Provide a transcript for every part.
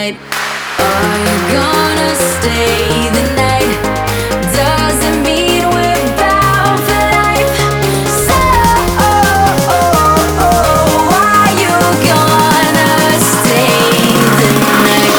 night? Are you gonna stay the night? Does it mean we're bound for life? So, are you gonna stay the night?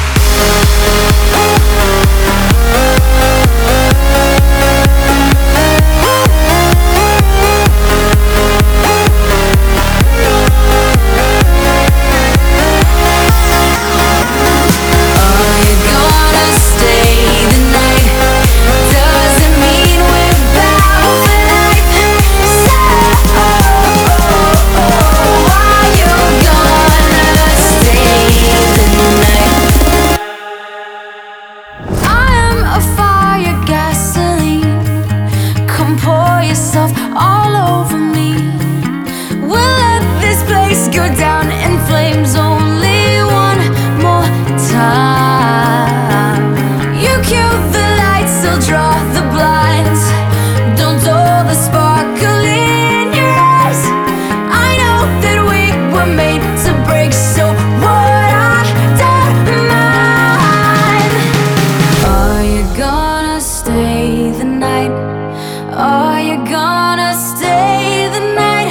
All over me. We'll let this place go down in flames only one more time. You cue the lights, I'll draw the blinds. Don't dull the sparkle in your eyes. I know that we were made to break, so what I don't mind. Are you gonna stay the night? Are you gonna stay the night?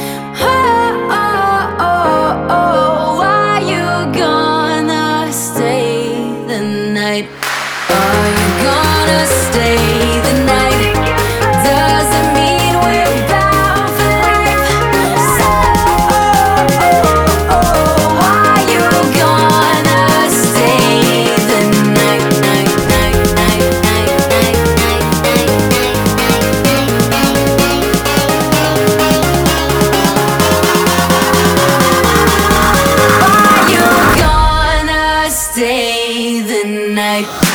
Are you gonna stay the night? Are you gonna stay the night? Does it mean we're bound for life? So, are you gonna stay the night? Stay the night.